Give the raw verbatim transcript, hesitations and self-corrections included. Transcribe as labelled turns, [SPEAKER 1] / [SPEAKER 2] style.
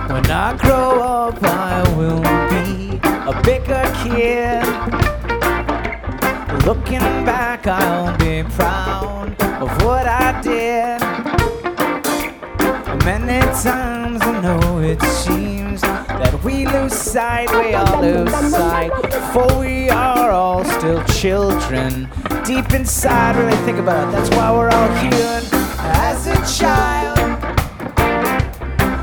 [SPEAKER 1] When I grow up, I will be a bigger kid. Looking back, I'll be proud of what I did. Many times I know it seems that we lose sight, we all lose sight, for we are all still children. Deep inside, really think about it, that's why we're all here. As a child,